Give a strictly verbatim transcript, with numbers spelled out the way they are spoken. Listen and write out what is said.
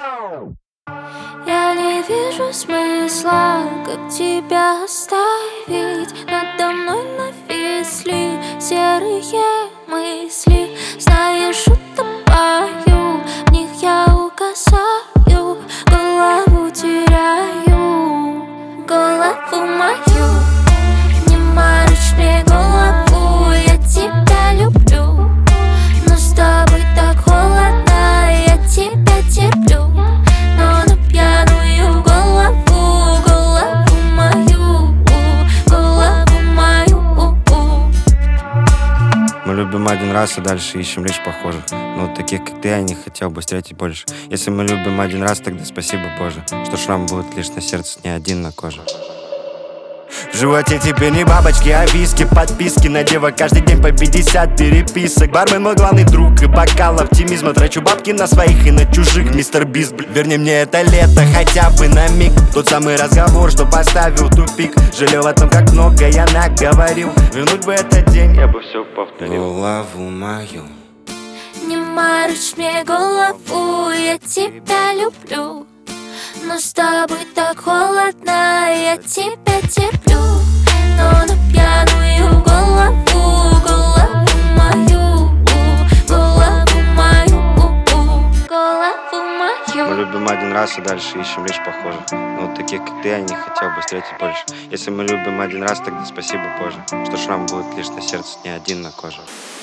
Я не вижу смысла, как тебя оставить. Надо мной нависли серые мысли. Знаешь, утопаю, в них я угасаю, голову теряю, голову мою. Не морочь мне голову, я тебя люблю, но с тобой так холодно, я тебя терплю. Но на пьяную голову, голову мою, голову мою. Мы любим один раз и дальше ищем лишь похожих. Но вот таких, как ты, я не хотел бы встретить больше. Если мы любим один раз, тогда спасибо, Боже, что шрам будет лишь на сердце, не один на коже. В животе теперь не бабочки, а виски, подписки на девок каждый день по пятьдесят переписок. Бармен мой главный друг и бокал оптимизма. Трачу бабки на своих и на чужих, мистер Бист. Верни мне это лето хотя бы на миг. Тот самый разговор, что поставил в тупик. Жалею о том, как много я наговорил. Вернуть бы этот день, я бы все повторил. Голову мою. Не морочь мне голову, я тебя люблю, но с тобой так холодно, я тебя терплю. Но на пьяную голову, голову мою, голову мою, голову Мы мою. любим один раз и дальше ищем лишь похожих. Но вот таких, как ты, я не хотел бы встретить больше. Если мы любим один раз, тогда спасибо, Боже, что шрам будет лишь на сердце, не один на коже.